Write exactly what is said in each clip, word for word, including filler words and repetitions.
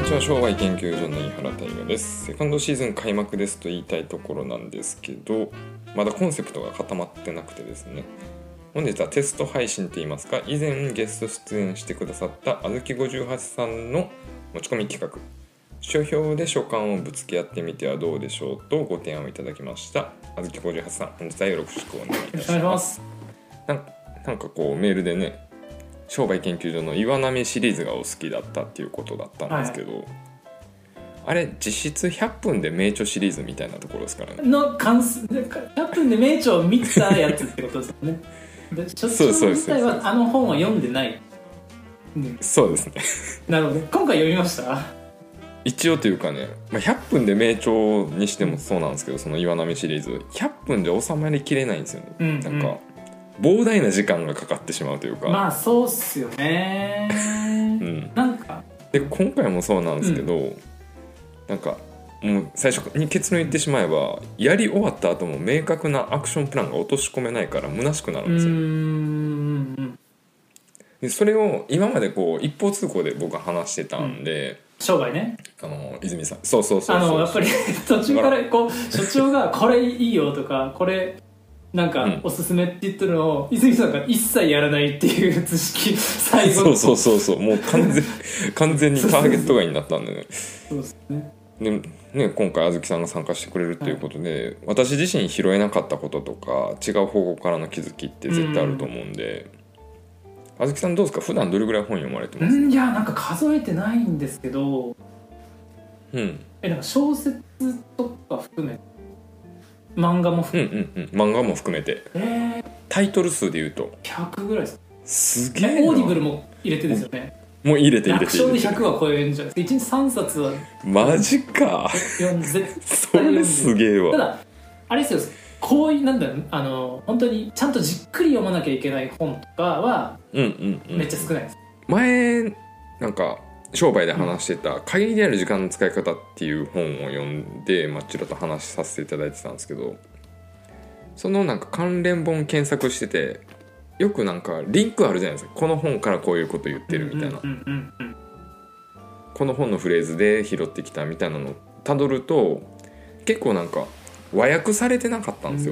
ちは、商売研究所の井原大我です。セカンドシーズン開幕ですと言いたいところなんですけど、まだコンセプトが固まってなくてですね、本日はテスト配信といいますか、以前ゲスト出演してくださったあずきごじゅうはちさんの持ち込み企画、書評で書簡をぶつけ合ってみてはどうでしょうとご提案をいただきました。あずきごじゅうはちさん、本日はよろしくお願いいたします。なんか、なんかこうメールでね、商売研究所の岩波シリーズがお好きだったっていうことだったんですけど、はい、あれ実質ひゃっぷんで名著シリーズみたいなところですからねの関数ひゃっぷんで名著を見たやつってことですよね。で所長自体はあの本は読んでない、 うん、そうですねなるほど。今回読みました。 一応というかね、まあ、ひゃっぷんで名著にしてもそうなんですけど、その岩波シリーズひゃっぷんで収まりきれないんですよね、うんうん、なんか膨大な時間がかかってしまうというか、 まあそうっすよね、うん、なんかで今回もそうなんですけど、うん、なんかもう最初に結論言ってしまえば、やり終わった後も明確なアクションプランが落とし込めないから虚しくなるんですよ。うーん、でそれを今までこう一方通行で僕は話してたんで、うん、 商売ね、 あの泉さん、そうそうそうそう、 あのやっぱり途中からこう所長がこれいいよとかこれなんかおすすめって言ってるのを、うん、泉さんが一切やらないっていう図式最後そうそうそうそう、もう完全完全にターゲット外になったんでね。 そうですね。 でね、今回あずきさんが参加してくれるということで、はい、私自身拾えなかったこととか違う方向からの気づきって絶対あると思うんで、うん、あずきさんどうですか、普段どれぐらい本読まれてます？ んいやなんか数えてないんですけど、うん、えなんか小説とか含め漫画も含めて、 うんうんうん、漫画も含めて、えー、タイトル数でいうとひゃくぐらいです。 すげえな。 オーディブルも入れてですよね。 もう入れて入れて楽勝でひゃくは超えるんじゃないですか。いちにちさんさつはマジかそれすげえわ。 ただあれですよ、こういうなんだあの本当にちゃんとじっくり読まなきゃいけない本とかはめっちゃ少ないです、 うんうんうん、前なんか商売で話してた限りである時間の使い方っていう本を読んで、まあ、ちらっと話させていただいてたんですけど、そのなんか関連本検索しててよくなんかリンクあるじゃないですか、この本からこういうこと言ってるみたいな、うんうんうんうん、この本のフレーズで拾ってきたみたいなのをたどると結構なんか和訳されてなかったんですよ、うん、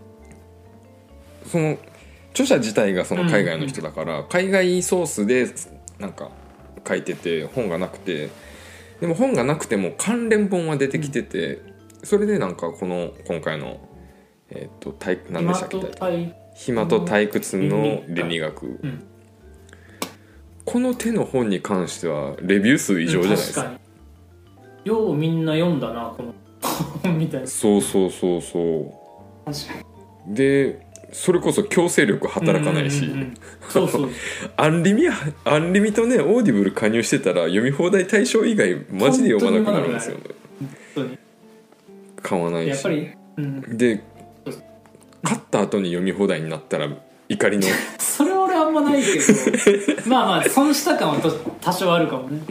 その著者自体がその海外の人だから、うんうん、海外ソースでなんか書いてて本がなくて、でも本がなくても関連本は出てきてて、うん、それでなんかこの今回のえっと何でしたっけ、暇と退屈の倫理学、うん、この手の本に関してはレビュー数異常じゃないですか。 確かにようみんな読んだなこの本みたいな。 そうそうそうそう、 確かにでそれこそ強制力働かないし、うんうんうん、 そうそうアンリミアンリミとねオーディブル加入してたら読み放題対象以外マジで読まなくなるんですよね。本当に買わないし、やっぱり、うん、で買った後に読み放題になったら怒りのそれは俺あんまないけどまあまあ損した感は多少あるかもね。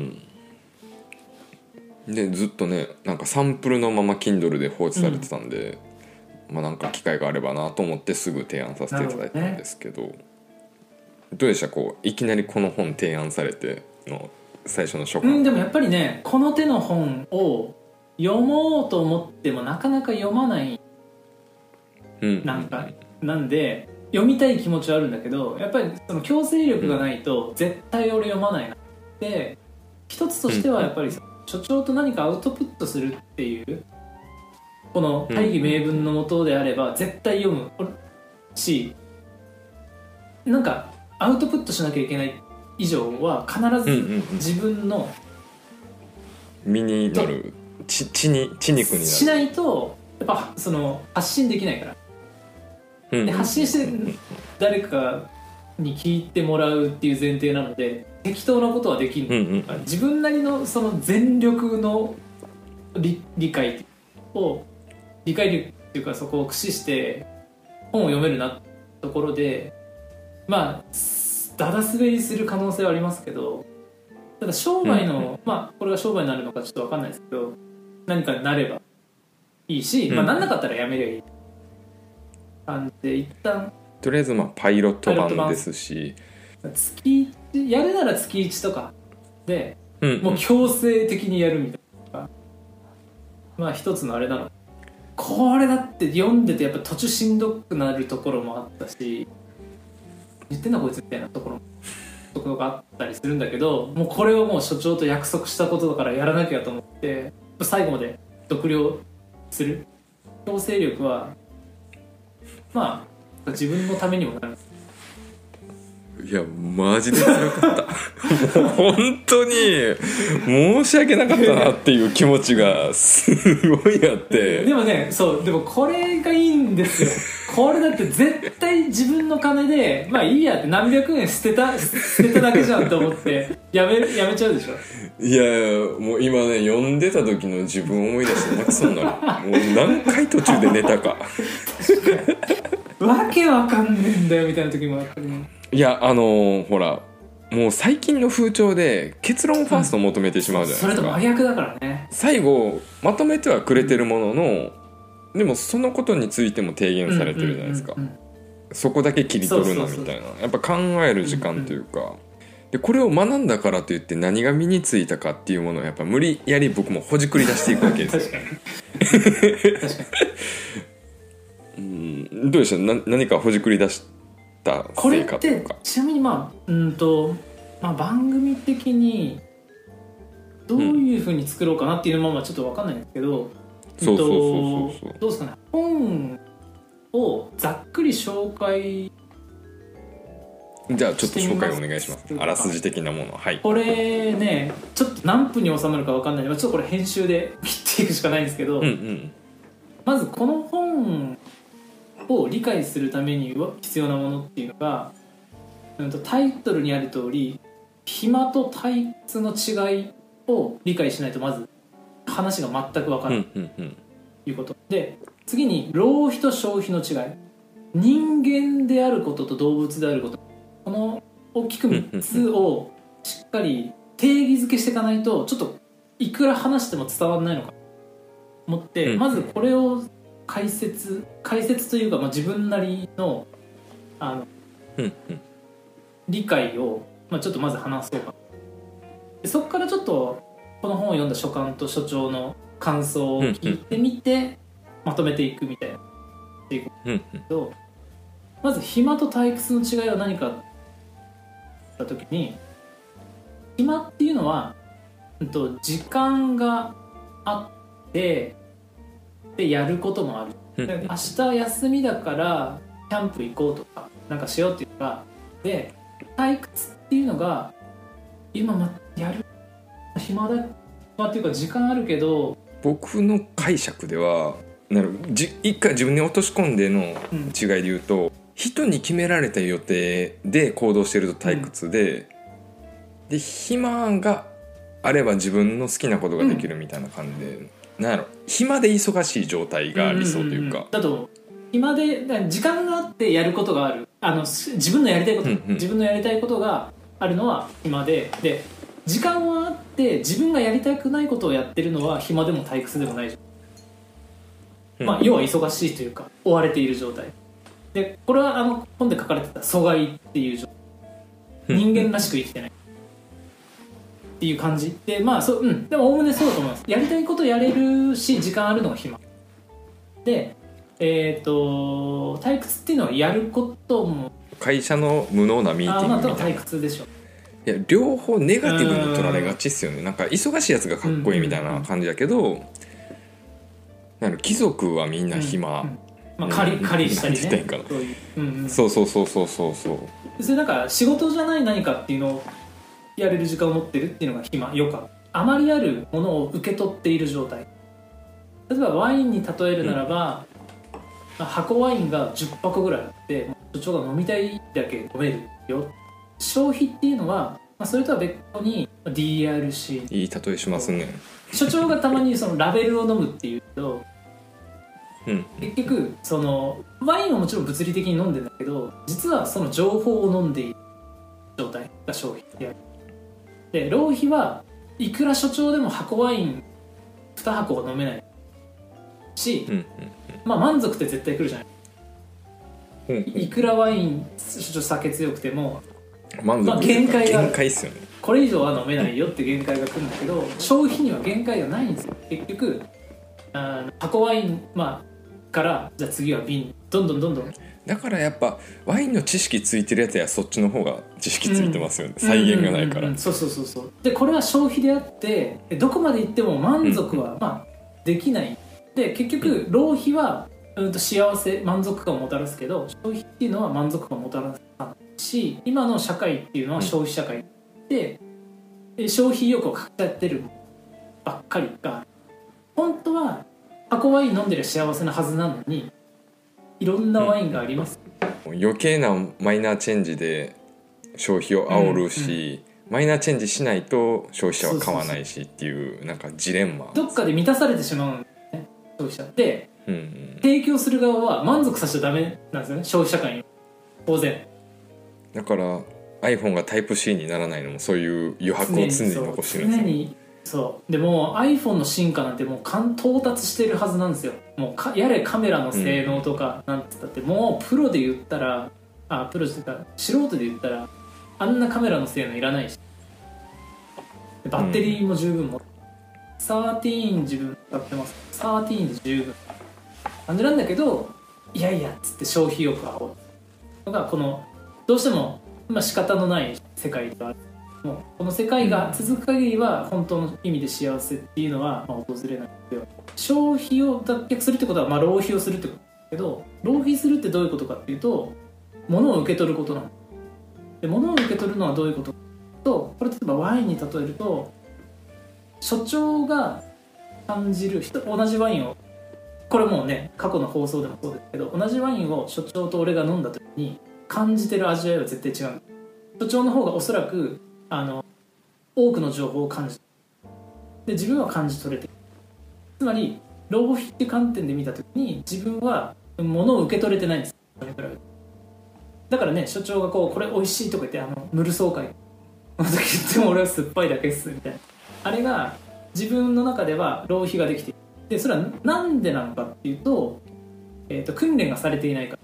うんでずっとねなんかサンプルのまま Kindle で放置されてたんで、うん、まあなんか機会があればなと思ってすぐ提案させていただいたんですけど、ど, ね、どうでした、こういきなりこの本提案されての最初の初回、 うん、でもやっぱりねこの手の本を読もうと思ってもなかなか読まない、うん、なんかなんで読みたい気持ちはあるんだけど、やっぱりその強制力がないと絶対俺読まないなって一つとしてはやっぱり所長と何かアウトプットするっていうこの大義名分のもとであれば絶対読むし、なんかアウトプットしなきゃいけない以上は必ず自分の身になる血, 血に血肉になるしないとやっぱその発信できないから、うん、で発信して誰かに聞いてもらうっていう前提なので適当なことはできる、うんうん、自分なりのその全力の 理, 理解を理解力っていうかそこを駆使して本を読めるなところでまあダダ滑りする可能性はありますけど、ただ商売の、うんうん、まあこれが商売になるのかちょっと分かんないですけど何かになればいいし、うん、まあなんなかったらやめりゃいい感じで一旦とりあえずまあパイロット版ですし月いちやるなら月いちとかでうんうん、 もう強制的にやるみたいな、まあ一つのあれなの。これだって読んでてやっぱ途中しんどくなるところもあったし、言ってんなこいつみたいなところもところがあったりするんだけど、もうこれはもう所長と約束したことだからやらなきゃと思って最後まで読了する強制力はまあ自分のためにもなる。 いやマジで辛かったもう本当に申し訳なかったなっていう気持ちがすごいあってでもね、そうでもこれがいいんですよこれだって絶対自分の金でまあいいやって何百円捨てた捨てただけじゃんと思ってやめやめちゃうでしょ。 いやもう今ね読んでた時の自分を思い出して泣きそうになるもう何回途中で寝たかわけわかんねえんだよみたいな時もあったね。 いやあのー、ほらもう最近の風潮で結論ファーストを求めてしまうじゃないですか、 うん、それと真逆だからね。 最後まとめてはくれてるもののでもそのことについても提言されてるじゃないですか、うんうんうんうん、そこだけ切り取るなみたいなやっぱ考える時間というか、うんうん、でこれを学んだからといって何が身についたかっていうものをやっぱ無理やり僕もほじくり出していくわけですよ確かに確かにうんどうでしたな何かほじくり出したこれってちなみにまあうんと、まあ、番組的にどういう風に作ろうかなっていうのもちょっと分かんないんですけど、うん、 そうそうそうそうどうですかね、本をざっくり紹介じゃあちょっと紹介お願いします。あらすじ的なもの、はい。 これねちょっと何分に収まるか分かんないのでちょっとこれ編集で切っていくしかないんですけど、 うんうん、 まずこの本を理解するために必要なものっていうのが、うん、とタイトルにある通り暇と退屈の違いを理解しないとまず話が全く分からない、うんうんうん、いうことで、次に浪費と消費の違い、人間であることと動物であること、この大きくみっつをしっかり定義づけしていかないとちょっといくら話しても伝わらないのかと思って、まずこれを解説解説というか、まあ、自分なりの、あの理解を、まあ、ちょっとまず話そうか。でそこからちょっとこの本を読んだ所感と所長の感想を聞いてみてまとめていくみたいなっていうことですけど、まず暇と退屈の違いは何かった時に、暇っていうのは、うんと、時間があってでやることもある。で明日休みだからキャンプ行こうとかなんかしようっていうかで、退屈っていうのが今まやる暇だ、まあ、っていうか時間あるけど、 僕の解釈ではなるじ一回自分に落とし込んでの違いで言うと、うん、人に決められた予定で行動してると退屈で、うん、で暇があれば自分の好きなことができるみたいな感じで、うん、なんやろ暇で忙しい状態が理想というか、うんうんうん、 だと暇で時間があってやることがある、あの自分のやりたいこと、うんうん、自分のやりたいことがあるのは暇で、で時間はあって自分がやりたくないことをやってるのは暇でも退屈でもないじゃん、まあ、要は忙しいというか追われている状態で、これはあの本で書かれてた阻害っていう状態、人間らしく生きてないっていう感じで、まあそう、うん、でもおおむねそうだと思います。やりたいことやれるし時間あるのが暇で、えっ、ー、と退屈っていうのはやることも会社の無能なミーティングみたいな、 あ、まあ、退屈でしょ。 いや両方ネガティブに取られがちっすよね。なんか忙しいやつがかっこいいみたいな感じだけど、うんうんうん、なんか貴族はみんな暇、うんうん、 まあ、借り借りしたりね、 そうそうそうそうそうそうそれなんか仕事じゃない何かっていうのをやれる時間を持ってるっていうのが暇、余暇、あまりあるものを受け取っている状態。例えばワインに例えるならば、うん、箱ワインがじゅっぱこぐらいあって所長が飲みたいだけ飲めるよ。消費っていうのは、まあ、それとは別個に ディーアールシー、 いい例えしますね。 所長がたまにそのラベルを飲むっていうと、 うん、 結局そのワインはもちろん物理的に飲んでるんだけど、実はその情報を飲んでいる状態が消費である。で浪費はいくら所長でも箱ワインに箱は飲めないし、うんうんうん、まあ満足って絶対来るじゃない、うんうん、いくらワイン所長酒強くても満足、 まあ、限界がある。 限界っすよね。 これ以上は飲めないよって限界が来るんだけど、消費には限界がないんですよ。結局あの箱ワイン、まあ、からじゃあ次は瓶、どんどんどんどん。 だからやっぱワインの知識ついてるやつやそっちの方が知識ついてますよね、うん、再現がないから、うんうんうん、 そうそうそうそう。でこれは消費であってどこまでいっても満足は、まあ、できない。で結局浪費は、うん、と幸せ満足感をもたらすけど、消費っていうのは満足感をもたらすし、今の社会っていうのは消費社会で、うん、消費意欲をかき立てるばっかりが、本当は箱ワイン飲んでる幸せなはずなのに、いろんなワインがあります、 うん、余計なマイナーチェンジで消費を煽るし、うんうん、マイナーチェンジしないと消費者は買わないしっていうなんかジレンマ、 どっかで満たされてしまうんですね、消費者って、うんうん、提供する側は満足させちゃダメなんですよね、消費社会に。当然だから iPhone がタイプ C にならないのもそういう余白を常に残してるんですよ。 常にそうでも iPhone の進化なんてもう到達してるはずなんですよ。もうかやれカメラの性能とかなんて言ったって、うん、もうプロで言ったらあプロって言ったら素人で言ったらあんなカメラの性能いらないし、バッテリーも十分も、うん、じゅうさん自分使ってます。じゅうさんで十分感じなんだけど、いやいやっつって消費欲が煽るのがこのどうしても、まあ、仕方のない世界ではある。もうこの世界が続く限りは本当の意味で幸せっていうのはまあ訪れないので、消費を脱却するってことはまあ浪費をするってことだけど、浪費するってどういうことかっていうと、物を受け取ることなので、物を受け取るのはどういうことかと、これ例えばワインに例えると、所長が感じる同じワインを、これもうね過去の放送でもそうですけど、同じワインを所長と俺が飲んだ時に感じてる味わいは絶対違う。所長の方がおそらくあの多くの情報を感じて、で自分は感じ取れてる。つまり浪費って観点で見た時に自分は物を受け取れてないんです。だからね、所長がこうこれ美味しいとか言って、あの無ル爽快の時言っても俺は酸っぱいだけっすみたいな、あれが自分の中では浪費ができている。でそれはなんでなのかっていうと、えーと訓練がされていないから。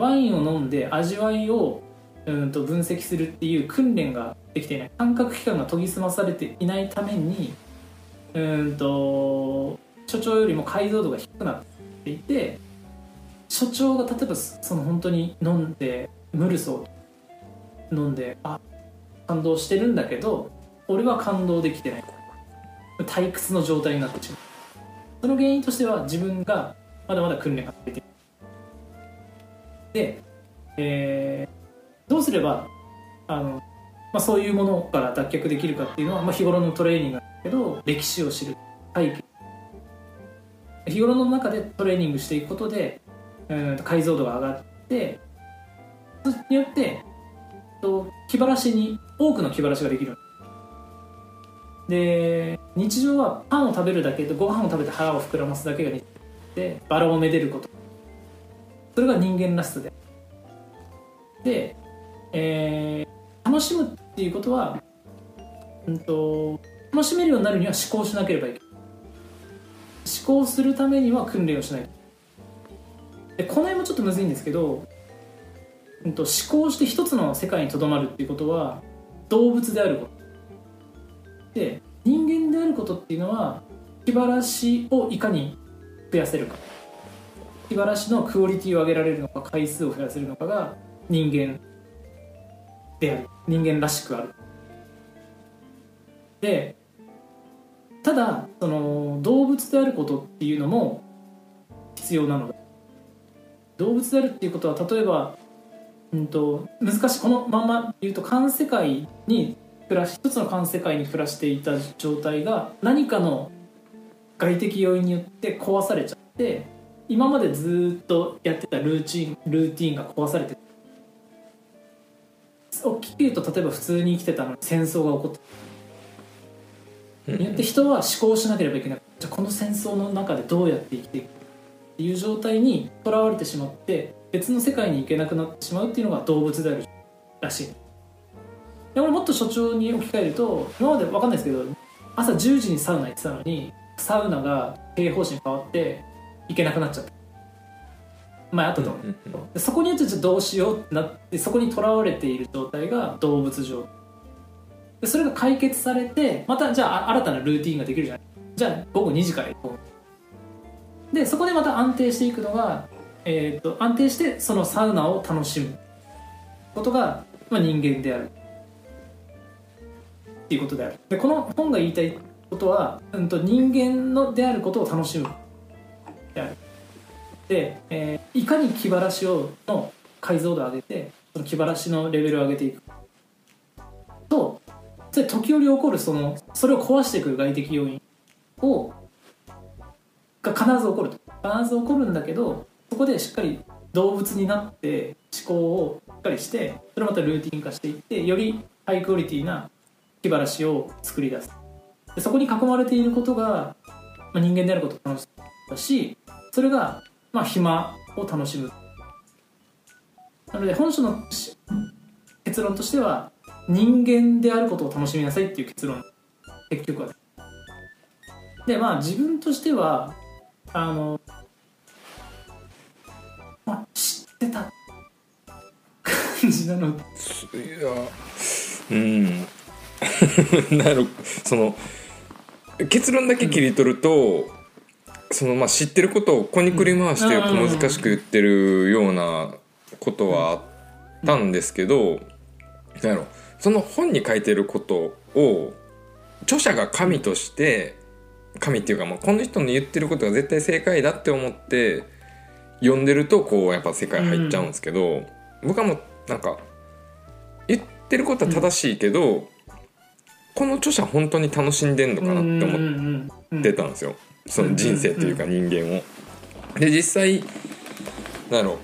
ワインを飲んで味わいをうんと分析するっていう訓練ができていない、感覚器官が研ぎ澄まされていないために、うんと所長よりも解像度が低くなっていて、所長が例えばその本当に飲んでムルソー飲んであ感動してるんだけど、俺は感動できてない、退屈の状態になってしまう。その原因としては自分がまだまだ訓練がされている。で、えー、どうすればあの、まあ、そういうものから脱却できるかっていうのは、まあ、日頃のトレーニングなんだけど、歴史を知る、背景、日頃の中でトレーニングしていくことで、うん、解像度が上がって、それによってと気晴らしに多くの気晴らしができる。で日常はパンを食べるだけで、ご飯を食べて腹を膨らますだけが日常で、バラをめでること、それが人間らしさで、で、えー、楽しむっていうことは、うんと、楽しめるようになるには思考しなければいけない。思考するためには訓練をしないと。でこの辺もちょっとむずいんですけど、うんと、思考して一つの世界にとどまるっていうことは動物であることで、人間であることっていうのは気晴らしをいかに増やせるか、気晴らしのクオリティを上げられるのか、回数を増やせるのかが人間である、人間らしくある。でただその動物であることっていうのも必要なので、動物であるっていうことは例えば、うんと難しい、このまま言うと環世界に暮らし一つの環世界に暮らしていた状態が何かの外的要因によって壊されちゃって、今までずっとやってたルーチンルーティンが壊されてる。大きく言うと、例えば普通に生きてたのに戦争が起こってによって人は思考しなければいけない。じゃあこの戦争の中でどうやって生きていくっていう状態にとらわれてしまって、別の世界に行けなくなってしまうっていうのが動物であるらしい。で俺もっと所長に置き換えると、今まで分かんないですけど、朝じゅうじにサウナ行ってたのにサウナが経営方針変わって行けなくなっちゃった。前あったと思う、うんうん、でそこによってじゃあどうしようってなって、そこにとらわれている状態が動物状態でそれが解決されてまたじゃあ新たなルーティンができるじゃない。じゃあ午後にじから行こうでそこでまた安定していくのが、えー、と安定してそのサウナを楽しむことが、まあ、人間であるっていうことである。でこの本が言いたいことは、うん、と人間のであることを楽しむである。で、えー、いかに気晴らしをの解像度を上げてその気晴らしのレベルを上げていくと、それ時折起こるそのそれを壊してくる外的要因をが必ず起こると必ず起こるんだけど、そこでしっかり動物になって思考をしっかりしてそれをまたルーティン化していってよりハイクオリティな気晴らしを作り出す。でそこに囲まれていることが、まあ、人間であることを楽しむだし、それが、まあ、暇を楽しむ。なので本書の結論としては人間であることを楽しみなさいっていう結論、結局は。でまあ自分としてはあの、まあ、知ってた感じなの。いやうんなるその結論だけ切り取ると、うん、そのまあ知ってることをこにくり回して難しく言ってるようなことはあったんですけど、うん、なんやろその本に書いてることを著者が神として神っていうか、まあ、この人の言ってることが絶対正解だって思って読んでるとこうやっぱ世界入っちゃうんですけど、うん、僕はもうなんか言ってることは正しいけど、うん、この著者本当に楽しんでんのかなって思ってたんですよ、その人生というか人間を。で実際なんやろ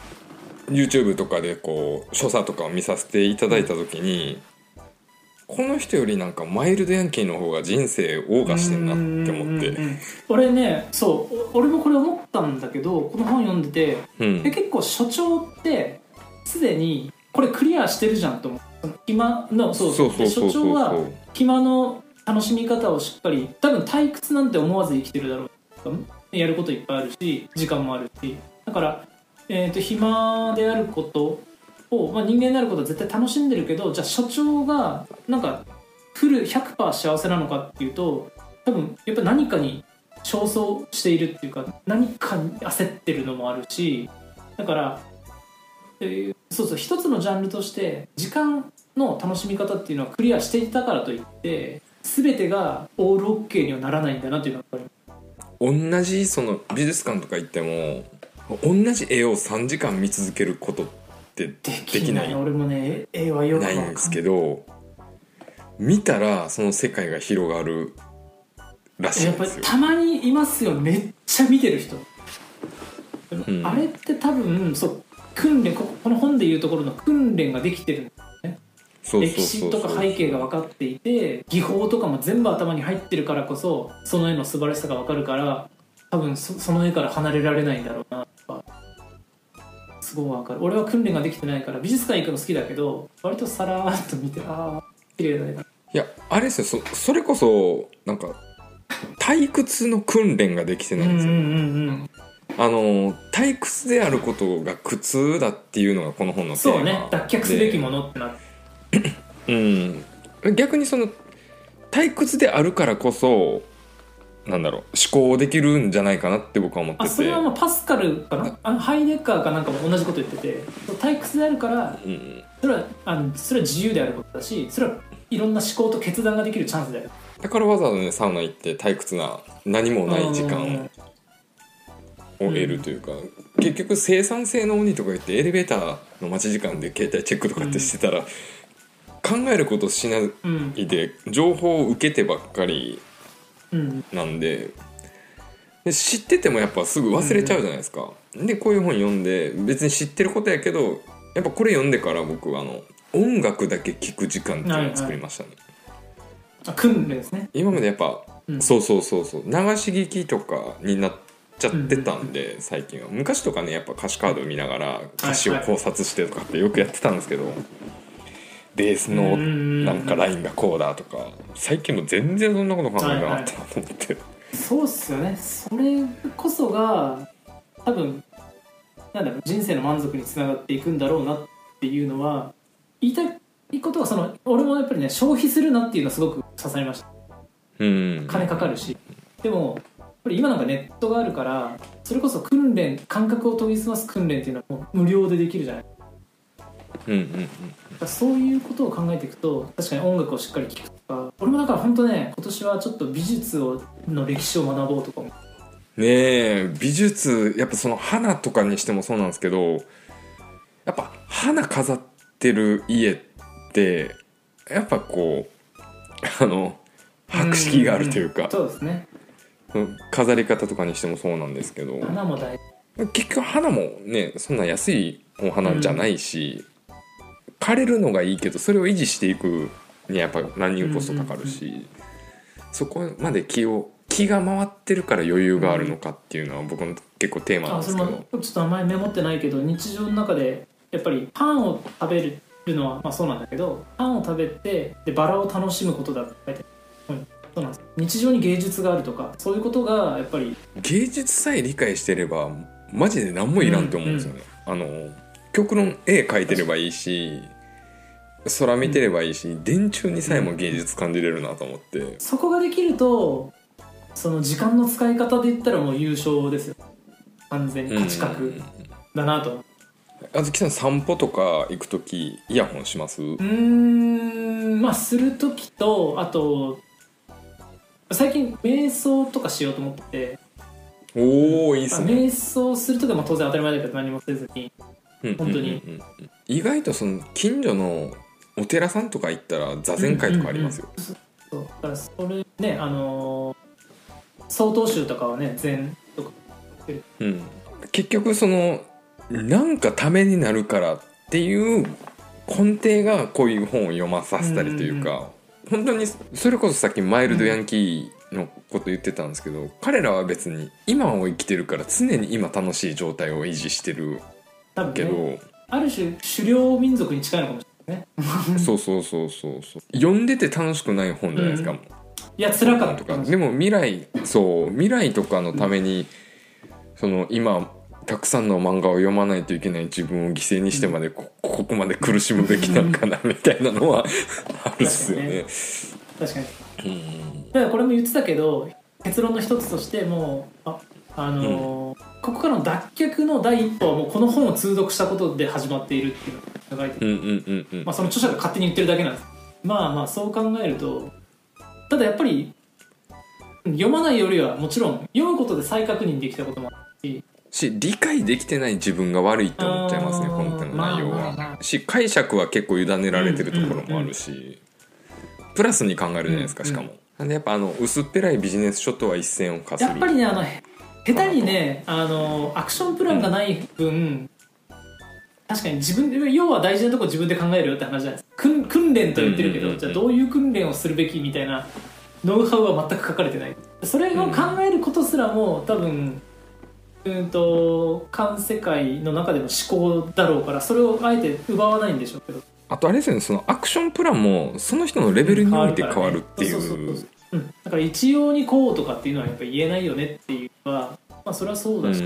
YouTube とかでこう所作とかを見させていただいた時に、この人よりなんかマイルドヤンキーの方が人生を謳歌してんなって思って、うんうんうん、 俺ねそう俺もこれ思ったんだけど、この本読んでて、うん、で結構所長ってすでにこれクリアしてるじゃんと思う。暇のそうそうそうそうそうそう、所長は暇の楽しみ方をしっかり、多分退屈なんて思わず生きてるだろう。やることいっぱいあるし時間もあるし、だから、えー、と暇であることを、まあ、人間であることは絶対楽しんでるけど、じゃあ所長がなんかフル ひゃくパーセント 幸せなのかっていうと、多分やっぱ何かに焦燥しているっていうか何かに焦ってるのもあるし、だから、えー、そうそう一つのジャンルとして時間の楽しみ方っていうのはクリアしていたからといって全てがオールオッケーにはならないんだなっていうのはやっぱり。 同じその美術館とか行っても同じ絵をさんじかん見続けることってできない。 俺もね絵はよくないんですけど、見たらその世界が広がるらしいんですよ。 やっぱりたまにいますよ、めっちゃ見てる人。うん、あれって多分そう訓練、この本でいうところの訓練ができてるんですね。歴史とか背景が分かっていて技法とかも全部頭に入ってるからこそその絵の素晴らしさが分かるから、多分 そ, その絵から離れられないんだろうなとかすごい分かる。俺は訓練ができてないから美術館行くの好きだけど割とさらーっと見て、ああ綺麗だね。 いやあれですよ、 そ, それこそなんか退屈の訓練ができてないんですよ、うんうんうんうん、あの退屈であることが苦痛だっていうのがこの本のテーマで、そうね、 脱却すべきものってなってうん、逆にその退屈であるからこそなんだろう思考できるんじゃないかなって僕は思ってて、 あそれはまあパスカルかな、あのハイデッカーかなんかも同じこと言ってて、退屈であるから、うん、それはあのそれは自由であることだし、それはいろんな思考と決断ができるチャンスである。 だからわざわざねサウナ行って退屈な何もない時間を得るというか、うん、結局生産性の鬼とか言ってエレベーターの待ち時間で携帯チェックとかってしてたら、うん考えることしないで情報を受けてばっかりなんで、で知っててもやっぱすぐ忘れちゃうじゃないですか。でこういう本読んで別に知ってることやけどやっぱこれ読んでから僕はあの音楽だけ聴く時間っていうのを作りましたね、 はいはい、あ訓練ですね。 今までやっぱ、うん、そうそうそうそう流し聞きとかになっちゃってたんで、うんうんうん、最近は昔とかねやっぱ歌詞カードを見ながら歌詞を考察してとかってよくやってたんですけど、はいはいベースのなんかラインがこうだとか最近も全然そんなこと考えなかったなと思って、はいはい、 そうっすよね。それこそが多分なんだろう人生の満足につながっていくんだろうなっていうのは言いたいいことはその俺もやっぱりね消費するなっていうのはすごく刺さりました。 うん、 金かかるし、でもやっぱり今なんかネットがあるからそれこそ訓練感覚を研ぎ澄ます訓練っていうのはもう無料でできるじゃない。 うんうんうん、 そういうことを考えていくと確かに音楽をしっかり聴くとか、俺もだから本当ね今年はちょっと美術をの歴史を学ぼうとかも。 ねえ、美術やっぱその花とかにしてもそうなんですけど、やっぱ花飾ってる家ってやっぱこうあの博識があるというか、 うんうん、そうですね、 飾り方とかにしてもそうなんですけど、 花も大事。 結局花もねそんな安いお花じゃないし、うん、枯れるのがいいけどそれを維持していくにはやっぱランニングコストかかるし、うんうんうん、そこまで気を気が回ってるから余裕があるのかっていうのは僕の結構テーマなんですけど、 あ、それもちょっとあんまりメモってないけど日常の中でやっぱりパンを食べるのはまあそうなんだけど、パンを食べてでバラを楽しむことだって書いてある、うん、そうなんです。日常に芸術があるとかそういうことがやっぱり芸術さえ理解してればマジで何もいらんって思うんですよね、うんうん、あの極論絵描いてればいいし空見てればいいし、うん、電柱にさえも芸術感じれるなと思って、うん、 そこができるとその時間の使い方で言ったらもう優勝ですよ。完全に価値格だなと。 あずきさん散歩とか行くときイヤホンします？うーん、まあするときと、あと最近瞑想とかしようと思ってて。 おー、いいっすね。 瞑想するときは当然当たり前だけど何もせずに、うん、本当に、うんうんうん、 意外とその近所のお寺さんとか行ったら座禅会とかありますよ、 うんうんうん、そうだからそれね、あのー曹洞宗とかはね禅とか、 うん、結局そのなんかためになるからっていう根底がこういう本を読まさせたりというか、うんうんうん、本当にそれこそさっきマイルドヤンキーのこと言ってたんですけど、うん、彼らは別に今を生きてるから常に今楽しい状態を維持してるけど、ね、 ある種狩猟民族に近いのかもしれないねそうそうそうそうそう、読んでて楽しくない本じゃないですか、うん、 いや辛かったとか。でも未来、そう未来とかのために、うん、その今たくさんの漫画を読まないといけない自分を犠牲にしてまで こ, ここまで苦しむべきなのかなみたいなのはあるっすよね。 確かに、確かに、うん、だからこれも言ってたけど結論の一つとしてもうあ、あのーうん、ここからの脱却の第一歩はもうこの本を通読したことで始まっているっていうのが書いてる、うんうんうんうん、まあ、その著者が勝手に言ってるだけなんです。まあまあそう考えると、ただやっぱり読まないよりはもちろん読むことで再確認できたこともあるしし理解できてない自分が悪いって思っちゃいますね、本の内容は、まあまあ、し解釈は結構委ねられてるところもあるし、うんうんうん、プラスに考えるじゃないですか、しかも、うんうん、なんでやっぱあの薄っぺらいビジネス書とは一線を画する。 やっぱりね、あの下手にねあのアクションプランがない分、うん、確かに自分で要は大事なところ自分で考えるよって話じゃないですか。 訓, 訓練と言ってるけど、うんうんうんうん、じゃあどういう訓練をするべきみたいなノウハウは全く書かれてない。それを考えることすらも多分うんと環世界の中での思考だろうから、それをあえて奪わないんでしょうけど、 あとあれですよね、そのアクションプランもその人のレベルにおいて変わるっていう、 だから一様にこうとかっていうのはやっぱ言えないよねっていうのは、まあ、それはそうだし、うん、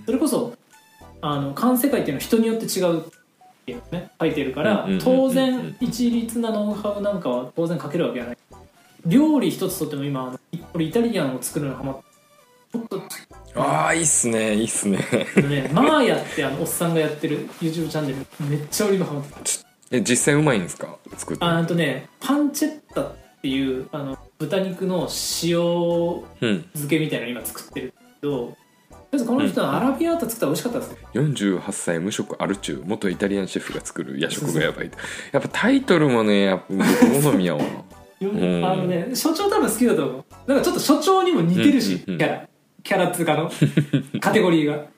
それこそあの環世界っていうのは人によって違うっていうのね書いてるから、当然一律なノウハウなんかは当然書けるわけじゃない。料理一つとっても今これイタリアンを作るのにハマってちょっとああいいっすねいいっすねね、マーヤってあのおっさんがやってる YouTube チャンネルめっちゃ俺今ハマってる。 え実際うまいんですか作って。 あとねパンチェッタっていうあの豚肉の塩漬けみたいなの今作ってるけど、うん、とりあえずこの人のアラビアータ作ったら美味しかったですね、 うん、よんじゅうはっさい無職アルチュー元イタリアンシェフが作る夜食がやばい。やっぱタイトルもねやっぱ僕好みやわうん、あのね所長多分好きだと思う。なんかちょっと所長にも似てるし、うんうんうん、キャラキャラっつうかのカテゴリーが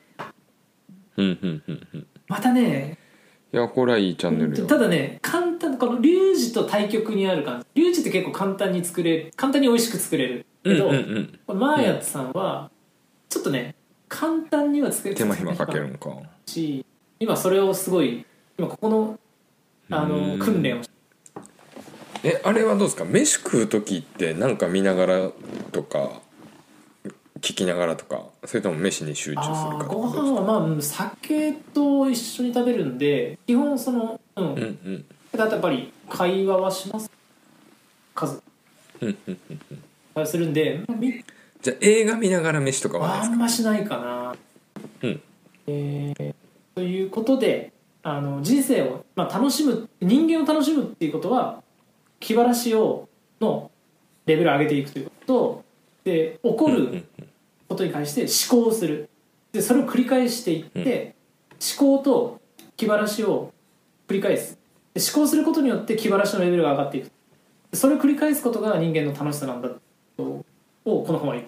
またね、 いやこれはいいチャンネルよ。 ただね簡単、このリュウジと対極にある感じ。リュウジって結構簡単に作れる、簡単に美味しく作れるけど、うんうんうん、このマーヤッツさんはちょっとね簡単には作れる、 手間暇かけるのかし、今それをすごい今ここのあの訓練をして。 えあれはどうですか、飯食う時ってなんか見ながらとか聞きながらとか、それとも飯に集中するか。 ご飯はまあ酒と一緒に食べるんで基本その、うんうんうん、 あとやっぱり会話はします数会話するんで、 じゃあ映画見ながら飯とかはないですか？ あんましないかな、 うんえー、ということであの人生を、まあ、楽しむ人間を楽しむっていうことは気晴らしをのレベルを上げていくということとで起こることに対して思考をするでそれを繰り返していって、うん、思考と気晴らしを繰り返すで思考することによって気晴らしのレベルが上がっていくそれを繰り返すことが人間の楽しさなんだとをこの本は言って、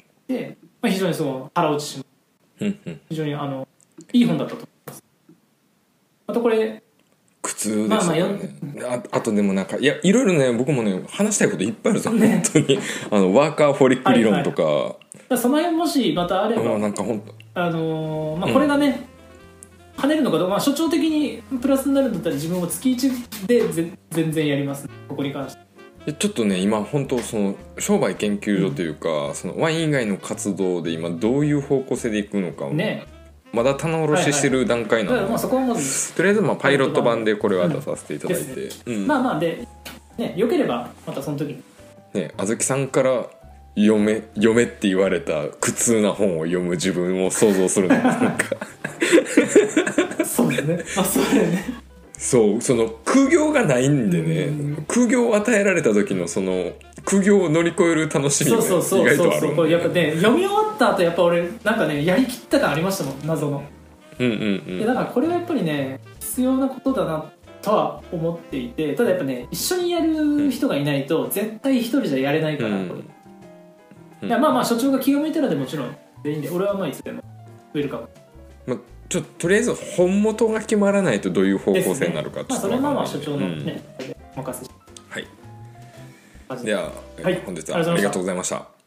まあ、非常にその腹落ちします非常にあのいい本だったと思いますまたこれ苦痛でしたね、まあまあ、あ, あとでもなんかいやいろいろね僕もね話したいこといっぱいあるんですよ、ね、本当にあのワーカーフォリック理論とか、はいはい、 その辺もしまたあればなんか本当あのーまあ、これがね、うん、跳ねるのかどうか、まあ、所長的にプラスになるんだったら自分も月いちで全然やります、ね、ここに関してちょっとね今本当その商売研究所というか、うん、そのワイン以外の活動で今どういう方向性でいくのかを、ね、まだ棚卸ししてる段階なので、はいはいまあ、そこはまずとりあえずまあパイロット版でこれは出させていただいて、 うんうん、まあまあで、ね、よければまたその時にねあずきさんから読め読めって言われた苦痛な本を読む自分を想像するのなんかそうですねあそうだよねそうその苦行がないんでね苦行を与えられた時のその苦行を乗り越える楽しみが意外とあるそうそうそうやっぱね読み終わった後やっぱ俺なんかねやりきった感ありましたもん謎のうんうんうんだからこれはやっぱりね必要なことだなとは思っていてただやっぱね一緒にやる人がいないと絶対一人じゃやれないから、うんいやまあまあ所長が気が向いたらでもちろん全員で俺はまあいつでもウェルカム、 まあ、ちょっととりあえず本元が決まらないとどういう方向性になるかちょっと、 ねまあ、それはまあ所長のね、うん、任せはいでは、 はい、 本日はありがとうございました。